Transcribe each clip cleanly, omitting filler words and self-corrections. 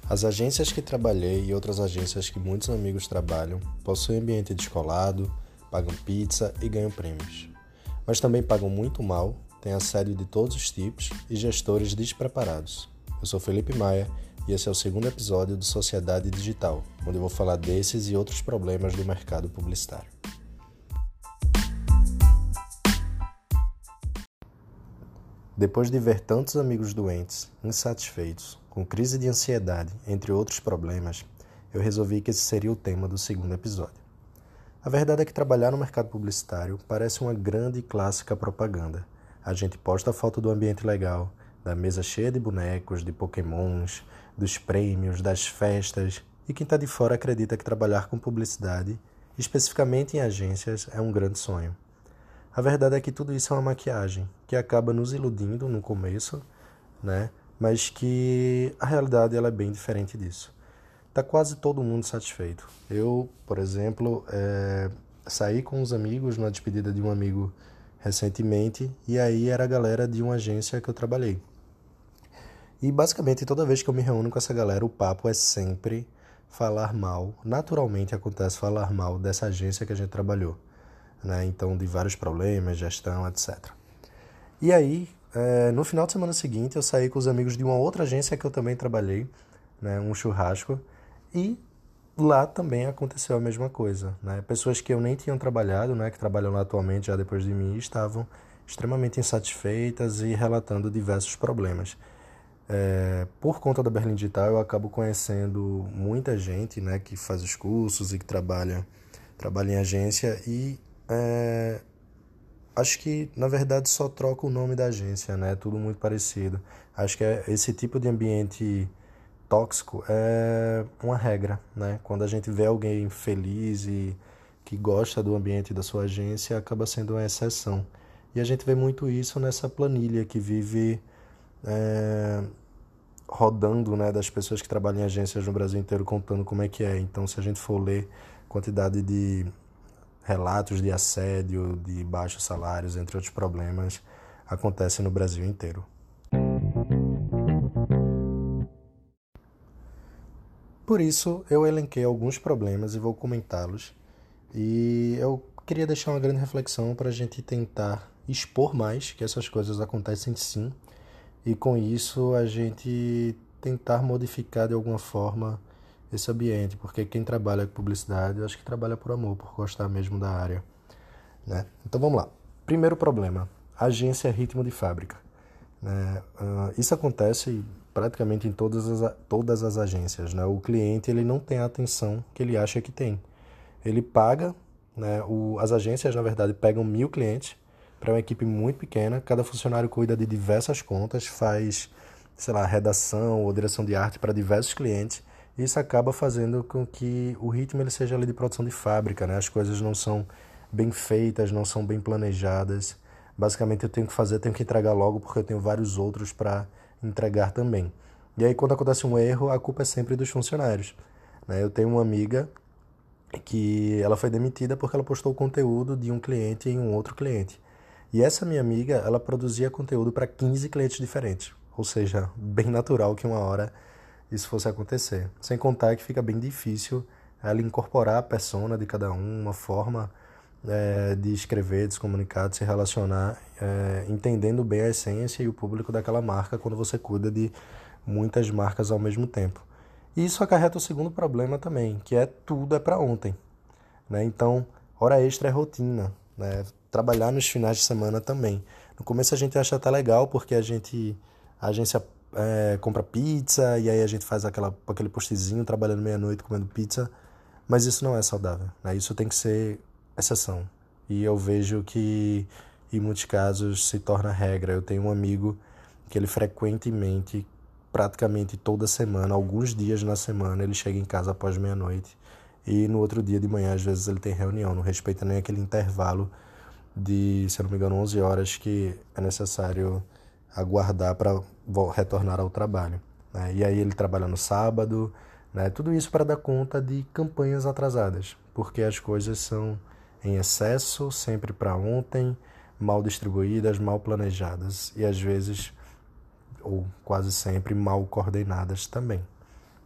As agências que trabalhei e outras agências que muitos amigos trabalham possuem ambiente descolado, pagam pizza e ganham prêmios. Mas também pagam muito mal, têm assédio de todos os tipos e gestores despreparados. Eu sou Felipe Maia e esse é o segundo episódio do Sociedade Digital, onde eu vou falar desses e outros problemas do mercado publicitário. Depois de ver tantos amigos doentes, insatisfeitos, com crise de ansiedade, entre outros problemas, eu resolvi que esse seria o tema do segundo episódio. A verdade é que trabalhar no mercado publicitário parece uma grande e clássica propaganda. A gente posta a foto do ambiente legal, da mesa cheia de bonecos, de pokémons, dos prêmios, das festas, e quem está de fora acredita que trabalhar com publicidade, especificamente em agências, é um grande sonho. A verdade é que tudo isso é uma maquiagem, que acaba nos iludindo no começo, né? Mas que a realidade ela é bem diferente disso. Tá quase todo mundo satisfeito. Eu, por exemplo, saí com uns amigos numa despedida de um amigo recentemente, e aí era a galera de uma agência que eu trabalhei. E basicamente toda vez que eu me reúno com essa galera, o papo é sempre falar mal. Naturalmente acontece falar mal dessa agência que a gente trabalhou, né? Então, de vários problemas, gestão, etc. E aí, no final de semana seguinte, eu saí com os amigos de uma outra agência que eu também trabalhei, né? Um churrasco, e lá também aconteceu a mesma coisa, né? Pessoas que eu nem tinha trabalhado, né? Que trabalham lá atualmente já depois de mim, estavam extremamente insatisfeitas e relatando diversos problemas. Por conta da Berlim Digital, eu acabo conhecendo muita gente, né? Que faz os cursos e que trabalha em agência e acho que, na verdade, só troca o nome da agência, né? Tudo muito parecido. Acho que esse tipo de ambiente tóxico é uma regra, né? Quando a gente vê alguém feliz e que gosta do ambiente da sua agência, acaba sendo uma exceção. E a gente vê muito isso nessa planilha que vive rodando, né? Das pessoas que trabalham em agências no Brasil inteiro contando como é que é. Então, se a gente for ler quantidade de relatos de assédio, de baixos salários, entre outros problemas, acontecem no Brasil inteiro. Por isso, eu elenquei alguns problemas e vou comentá-los. E eu queria deixar uma grande reflexão para a gente tentar expor mais que essas coisas acontecem sim, e com isso a gente tentar modificar de alguma forma esse ambiente, porque quem trabalha com publicidade, eu acho que trabalha por amor, por gostar mesmo da área, né? Então vamos lá. Primeiro problema, agência ritmo de fábrica, né? Isso acontece praticamente em todas as agências, né? O cliente ele não tem a atenção que ele acha que tem. Ele paga, né? As agências, na verdade, pegam 1.000 clientes para uma equipe muito pequena. Cada funcionário cuida de diversas contas, faz, sei lá, redação ou direção de arte para diversos clientes. Isso acaba fazendo com que o ritmo ele seja ali de produção de fábrica, né? As coisas não são bem feitas, não são bem planejadas. Basicamente eu tenho que entregar logo porque eu tenho vários outros para entregar também. E aí quando acontece um erro, a culpa é sempre dos funcionários, né? Eu tenho uma amiga que ela foi demitida porque ela postou o conteúdo de um cliente em um outro cliente. E essa minha amiga, ela produzia conteúdo para 15 clientes diferentes. Ou seja, bem natural que uma hora isso fosse acontecer. Sem contar que fica bem difícil ela incorporar a persona de cada um, uma forma de escrever, de se comunicar, de se relacionar, entendendo bem a essência e o público daquela marca quando você cuida de muitas marcas ao mesmo tempo. E isso acarreta o segundo problema também, que é tudo é para ontem, né? Então, hora extra é rotina, né? Trabalhar nos finais de semana também. No começo a gente acha até legal porque a agência compra pizza e aí a gente faz aquele postzinho trabalhando meia-noite comendo pizza, mas isso não é saudável, né? Isso tem que ser exceção. E eu vejo que em muitos casos se torna regra. Eu tenho um amigo que ele frequentemente, praticamente toda semana, alguns dias na semana, ele chega em casa após meia-noite e no outro dia de manhã, às vezes, ele tem reunião. Não respeita nem aquele intervalo de, se eu não me engano, 11 horas que é necessário aguardar para retornar ao trabalho, né? E aí ele trabalha no sábado, né? Tudo isso para dar conta de campanhas atrasadas, porque as coisas são em excesso, sempre para ontem, mal distribuídas, mal planejadas e às vezes, ou quase sempre, mal coordenadas também.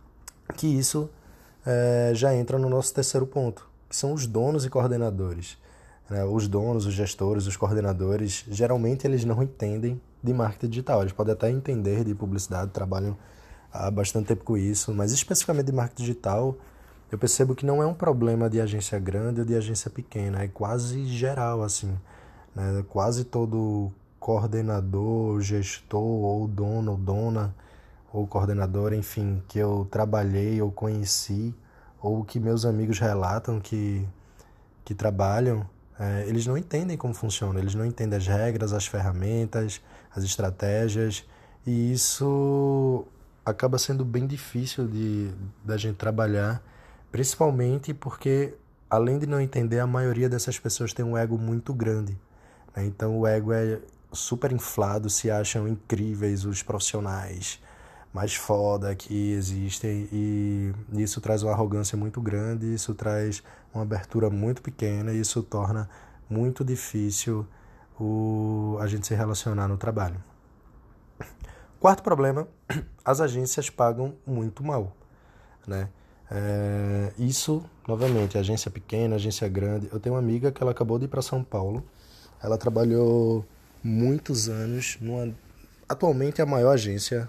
que isso já entra no nosso terceiro ponto, que são os donos e coordenadores. Né? Os donos, os gestores, os coordenadores, geralmente eles não entendem de marketing digital. Eles podem até entender de publicidade, trabalham há bastante tempo com isso, mas especificamente de marketing digital, eu percebo que não é um problema de agência grande ou de agência pequena, é quase geral, assim. Né? Quase todo coordenador, gestor, ou dono, ou dona, ou coordenador, enfim, que eu trabalhei ou conheci, ou que meus amigos relatam que trabalham, eles não entendem como funciona, eles não entendem as regras, as ferramentas, as estratégias, e isso acaba sendo bem difícil da gente trabalhar, principalmente porque, além de não entender, a maioria dessas pessoas tem um ego muito grande. Né? Então o ego é super inflado, se acham incríveis os profissionais mais foda que existem, e isso traz uma arrogância muito grande, isso traz uma abertura muito pequena, e isso torna muito difícil a gente se relacionar no trabalho. Quarto problema, as agências pagam muito mal. Né? Isso, novamente, agência pequena, agência grande. Eu tenho uma amiga que ela acabou de ir para São Paulo, ela trabalhou muitos anos atualmente é a maior agência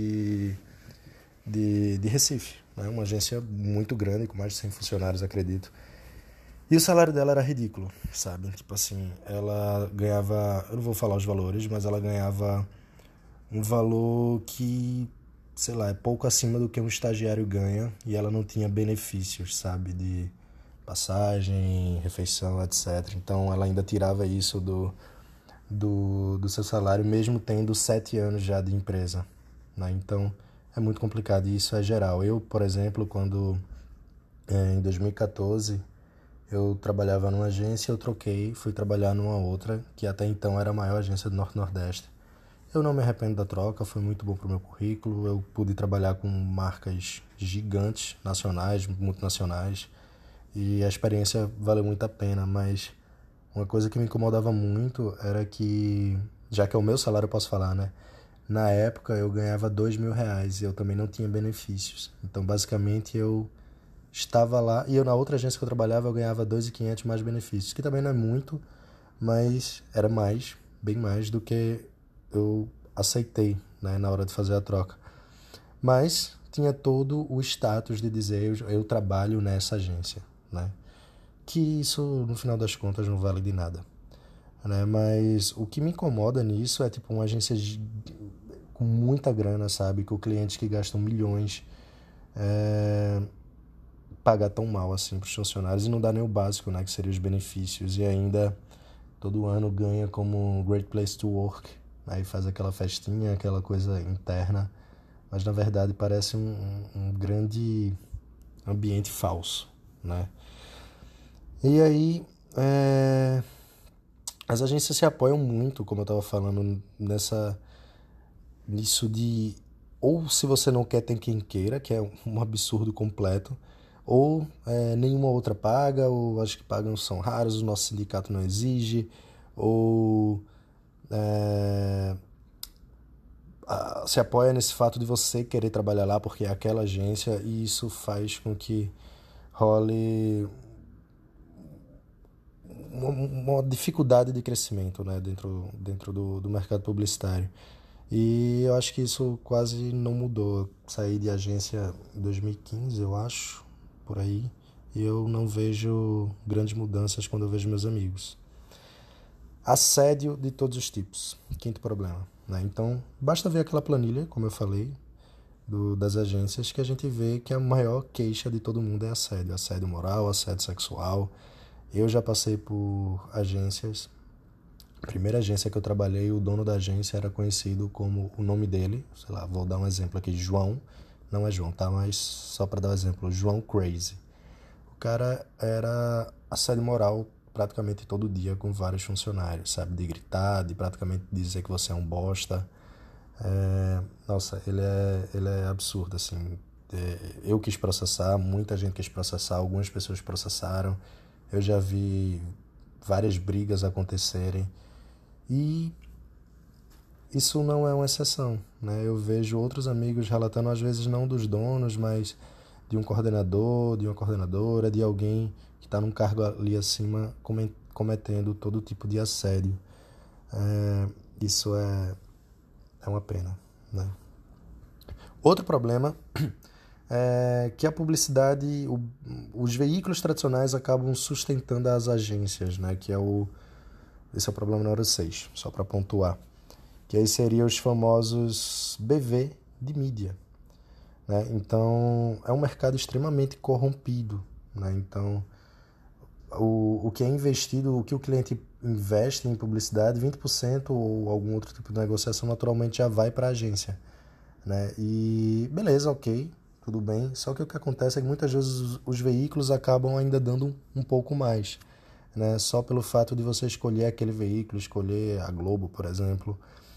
de Recife, né? Uma agência muito grande, com mais de 100 funcionários, acredito. E o salário dela era ridículo, sabe? Tipo assim, ela ganhava, eu não vou falar os valores, mas ela ganhava um valor que, sei lá, é pouco acima do que um estagiário ganha, e ela não tinha benefícios, sabe? De passagem, refeição, etc. Então ela ainda tirava isso do seu salário, mesmo tendo 7 anos já de empresa. Né? Então é muito complicado, e isso é geral. Eu, por exemplo, quando em 2014 eu trabalhava numa agência, eu troquei, fui trabalhar numa outra, que até então era a maior agência do Norte-Nordeste. Eu não me arrependo da troca, foi muito bom para o meu currículo, eu pude trabalhar com marcas gigantes, nacionais, multinacionais, e a experiência valeu muito a pena, mas uma coisa que me incomodava muito era que, já que é o meu salário, eu posso falar, né? Na época eu ganhava R$ 2.000 e eu também não tinha benefícios. Então, basicamente, eu estava lá e eu na outra agência que eu trabalhava eu ganhava 2.500 mais benefícios, que também não é muito, mas era mais, bem mais do que eu aceitei, né, na hora de fazer a troca. Mas tinha todo o status de dizer eu trabalho nessa agência, né? Que isso, no final das contas, não vale de nada. Né? Mas o que me incomoda nisso é tipo uma agência com muita grana, sabe? Com clientes que gastam milhões, pagar tão mal assim para os funcionários e não dá nem o básico, né? Que seria os benefícios. E ainda todo ano ganha como Great Place to Work. Aí faz aquela festinha, aquela coisa interna. Mas na verdade parece um grande ambiente falso, né? E aí, as agências se apoiam muito, como eu estava falando, nisso de ou se você não quer, tem quem queira, que é um absurdo completo, ou nenhuma outra paga, ou acho que pagam são raros, o nosso sindicato não exige, ou se apoia nesse fato de você querer trabalhar lá porque é aquela agência, e isso faz com que role uma dificuldade de crescimento, né, dentro do mercado publicitário. E eu acho que isso quase não mudou. Eu saí de agência em 2015, eu acho, por aí, e eu não vejo grandes mudanças quando eu vejo meus amigos. Assédio de todos os tipos, quinto problema. Né? Então, basta ver aquela planilha, como eu falei, das agências, que a gente vê que a maior queixa de todo mundo é assédio. Assédio moral, assédio sexual. Eu já passei por agências. A primeira agência que eu trabalhei, o dono da agência era conhecido como o nome dele, sei lá, vou dar um exemplo aqui, João, não é João, tá? Mas só para dar um exemplo, João Crazy. O cara era assédio moral praticamente todo dia com vários funcionários, sabe? De gritar, de praticamente dizer que você é um bosta. Nossa, ele é absurdo, assim. Eu quis processar, muita gente quis processar, algumas pessoas processaram. Eu já vi várias brigas acontecerem. E isso não é uma exceção, né? Eu vejo outros amigos relatando, às vezes não dos donos, mas de um coordenador, de uma coordenadora, de alguém que está num cargo ali acima cometendo todo tipo de assédio. Isso é uma pena, né? Outro problema é que a publicidade, os veículos tradicionais acabam sustentando as agências, né? Esse é o problema número 6, só para pontuar. Que aí seriam os famosos BV de mídia, né? Então, é um mercado extremamente corrompido, né? Então, o que é investido, o que o cliente investe em publicidade, 20% ou algum outro tipo de negociação, naturalmente já vai para a agência, né? E beleza, ok, tudo bem. Só que o que acontece é que muitas vezes os veículos acabam ainda dando um pouco mais, né? Só pelo fato de você escolher aquele veículo, escolher a Globo, por exemplo.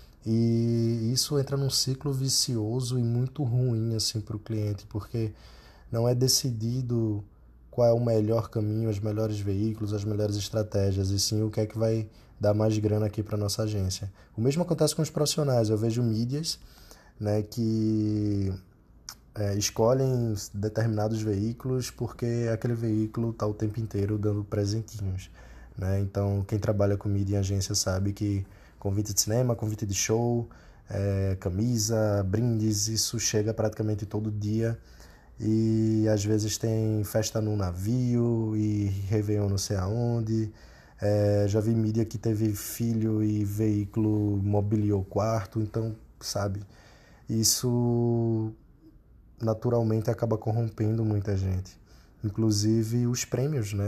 E isso entra num ciclo vicioso e muito ruim assim para o cliente, porque não é decidido qual é o melhor caminho, os melhores veículos, as melhores estratégias, e sim o que é que vai dar mais grana aqui para nossa agência. O mesmo acontece com os profissionais. Eu vejo mídias, né, que escolhem determinados veículos porque aquele veículo está o tempo inteiro dando presentinhos, né? Então, quem trabalha com mídia em agência sabe que convite de cinema, convite de show, camisa, brindes, isso chega praticamente todo dia. E às vezes tem festa no navio e Réveillon não sei aonde. Já vi mídia que teve filho e veículo mobiliou o quarto, então, sabe, isso naturalmente acaba corrompendo muita gente. Inclusive os prêmios, né,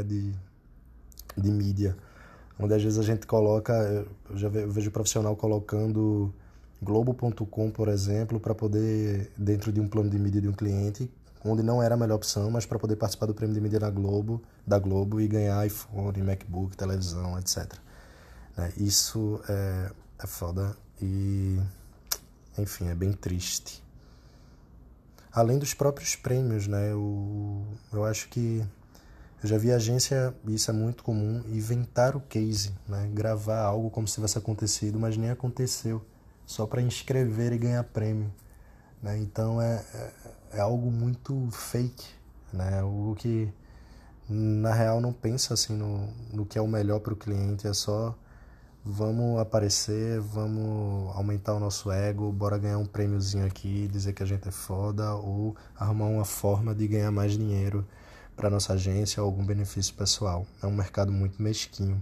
de mídia, onde às vezes a gente coloca, eu vejo profissional colocando Globo.com, por exemplo, para poder, dentro de um plano de mídia de um cliente, onde não era a melhor opção, mas para poder participar do prêmio de mídia da Globo e ganhar iPhone, MacBook, televisão, etc. Isso é foda e, enfim, é bem triste. Além dos próprios prêmios, né? Eu acho que eu já vi agência, e isso é muito comum, inventar o case, né? Gravar algo como se tivesse acontecido, mas nem aconteceu, só para inscrever e ganhar prêmio, né? Então é algo muito fake, né? Algo que na real não pensa assim no que é o melhor para o cliente, é só vamos aparecer, vamos aumentar o nosso ego, bora ganhar um prêmiozinho aqui, dizer que a gente é foda, ou arrumar uma forma de ganhar mais dinheiro para nossa agência ou algum benefício pessoal. É um mercado muito mesquinho.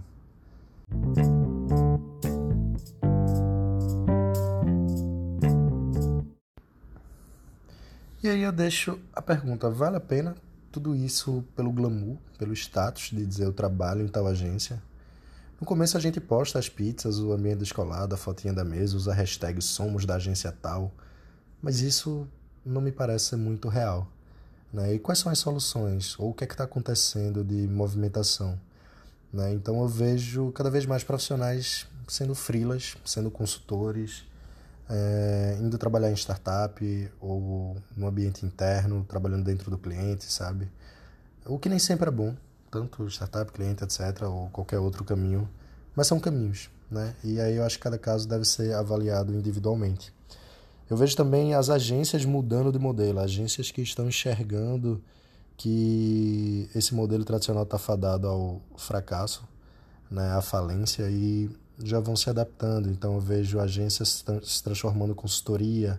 E aí eu deixo a pergunta, vale a pena tudo isso pelo glamour, pelo status de dizer eu trabalho em tal agência? No começo a gente posta as pizzas, o ambiente escolar, a fotinha da mesa, usa a hashtag somos da agência tal, mas isso não me parece ser muito real, né? E quais são as soluções? Ou o que é que está acontecendo de movimentação, né? Então eu vejo cada vez mais profissionais sendo freelas, sendo consultores, indo trabalhar em startup ou no ambiente interno, trabalhando dentro do cliente, sabe? O que nem sempre é bom, tanto startup, cliente, etc., ou qualquer outro caminho, mas são caminhos, né? E aí eu acho que cada caso deve ser avaliado individualmente. Eu vejo também as agências mudando de modelo, agências que estão enxergando que esse modelo tradicional está fadado ao fracasso, né, à falência, e já vão se adaptando. Então eu vejo agências se transformando em consultoria,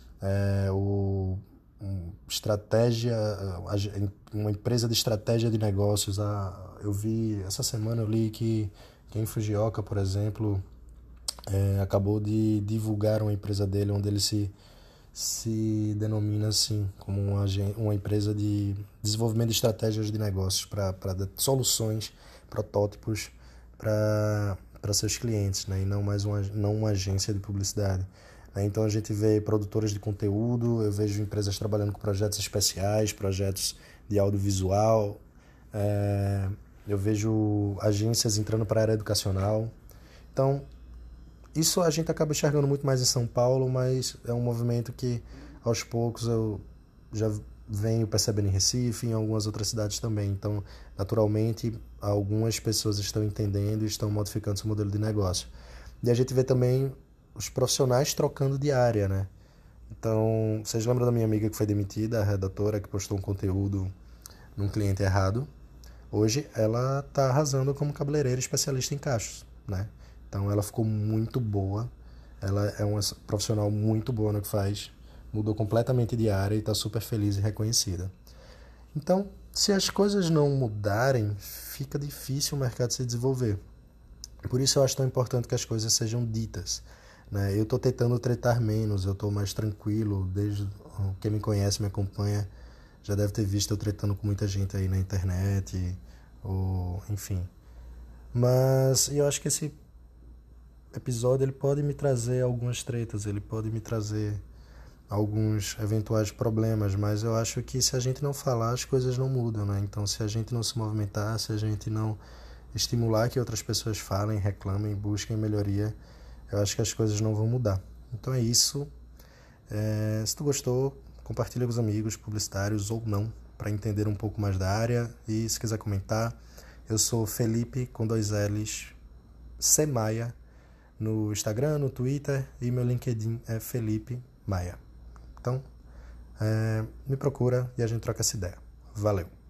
estratégia, uma empresa de estratégia de negócios. Essa semana eu li que Ken Fujioka, por exemplo, acabou de divulgar uma empresa dele onde ele se denomina assim como uma empresa de desenvolvimento de estratégias de negócios para soluções, protótipos para seus clientes, né? E não mais uma agência de publicidade. Então a gente vê produtoras de conteúdo, eu vejo empresas trabalhando com projetos especiais, projetos de audiovisual, eu vejo agências entrando para a área educacional. Então isso a gente acaba enxergando muito mais em São Paulo, mas é um movimento que aos poucos eu já venho percebendo em Recife e em algumas outras cidades também. Então, naturalmente, algumas pessoas estão entendendo e estão modificando seu modelo de negócio. E a gente vê também os profissionais trocando de área, né? Então, vocês lembram da minha amiga que foi demitida, a redatora, que postou um conteúdo num cliente errado? Hoje ela está arrasando como cabeleireira especialista em cachos, né? Então ela ficou muito boa, ela é uma profissional muito boa no que faz, mudou completamente de área e está super feliz e reconhecida. Então, se as coisas não mudarem, fica difícil o mercado se desenvolver. Por isso eu acho tão importante que as coisas sejam ditas, né? Eu estou tentando tretar menos, eu estou mais tranquilo, desde quem me conhece, me acompanha, já deve ter visto eu tretando com muita gente aí na internet, ou enfim. Mas eu acho que esse episódio ele pode me trazer algumas tretas, ele pode me trazer alguns eventuais problemas, mas eu acho que se a gente não falar, as coisas não mudam, né? Então, se a gente não se movimentar, se a gente não estimular que outras pessoas falem, reclamem, busquem melhoria, eu acho que as coisas não vão mudar. Então é isso. Se tu gostou, compartilha com os amigos publicitários ou não, para entender um pouco mais da área. E se quiser comentar, eu sou Felipe com 2 L's, C Maia, no Instagram, no Twitter, e meu LinkedIn é Felipe Maia. Então, me procura e a gente troca essa ideia. Valeu!